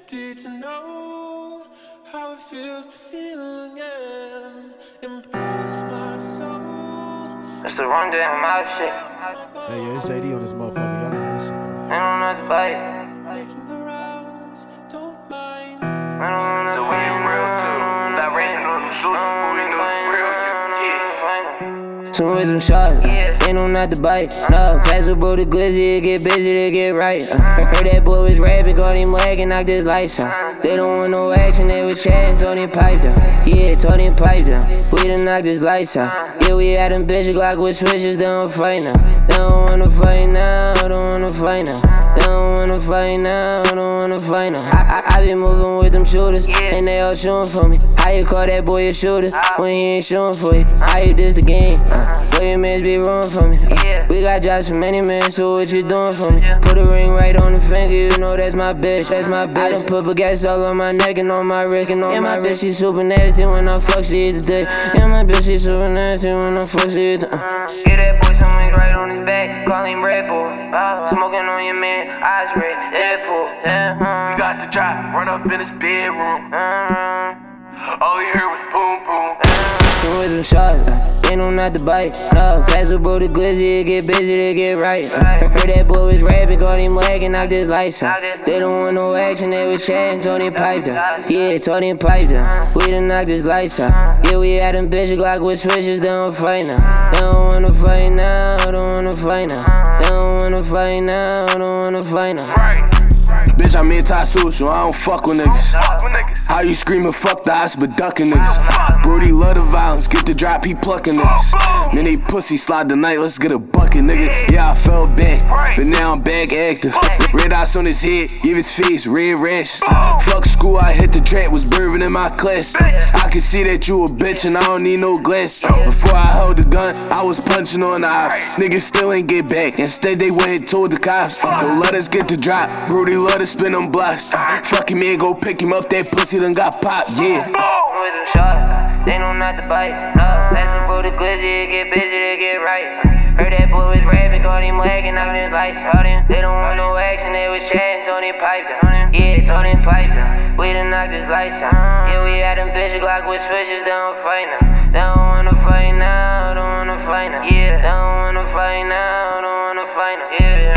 addicted to know how it feels to feel again. Embrace my soul. It's the wrong day on my shit. Hey, yeah, it's JD on this motherfucker. Y'all know how this shit go. I don't know the bite. Making the rounds, don't mind. I don't wanna So we ain't real too. Stop ranting on them shoes, but we know the real you. Some rhythm shot, they know not to bite. No, pass with bro the glizzy, it get busy, they get right. Heard that boy was rapping, caught him lagging, knocked his lights out. They don't want no action, they was chatting, Tony piped down. Yeah, Tony piped down. We done knocked his lights out. Yeah, we had them bitches Glock with switches, they don't fight now. They don't wanna fight now, don't wanna fight now. They don't wanna fight now, don't wanna fight now. I be moving with them shooters, and they all shooting for me. How you call that boy a shooter when he ain't shooting for you? How you diss the game? Boy, your mans be ruined for me. We got jobs for many men, so what you doing for me? Put a ring right on the finger, you know that's my bitch, that's my bitch. I done put baguettes all on my neck and on my wrist and on my bitch, she super nasty when I fuck, she eat the dick. Yeah, my bitch, she super nasty when I fuck, she eat the Get that boy some wings right on his back, call him Red Bull. Smoking on your man, eyes red, Deadpool. We got the drop, run up in his bedroom. All he heard was boom boom. Some rhythm shot, they know not to bite. No, pass with bro the glizzy, it get busy, they get right. Heard that boy was rapping, caught him lagging, knocked his lights out. They don't want no action, they was chatting, Tony piped down. Yeah, Tony piped down. We done knocked his lights out. Yeah, we had them bitches Glock with switches, they don't fight now. They don't wanna fight now, don't wanna fight now. They don't wanna fight now, don't wanna fight now. Bitch, I'm anti-social, I don't fuck with niggas. How you screaming fuck the ops but ducking niggas? Brody love the violence, get the drop, he plucking niggas. Man, they pussy slide tonight, let's get a bucket, nigga. Yeah, I fell back, but now I'm back active. Red eyes on his head, give his face red rashes. Fuck school, I hit the track, was bourbon in my class. I can see that you a bitch and I don't need no glass. Before I held the gun, I was punching on the ops. Niggas still ain't get back, instead they went and told the cops. Yo, let us get the drop, Brody love to spin them blocks. Fucking man, go pick him up, that pussy done got popped, yeah. With them shot, they know not to bite. No, pass with bro the glizzy, it get busy, they get right. Heard that boy was rapping, caught him lagging, knocked his lights out. They don't want no action, they was chatting, Tony piped down. Yeah, Tony piped down. We done knocked his lights out. Yeah, we had them bitches Glock with switches, they don't fight now. They don't wanna fight now, don't wanna fight now. Yeah, they don't wanna fight now, don't wanna fight now. Yeah.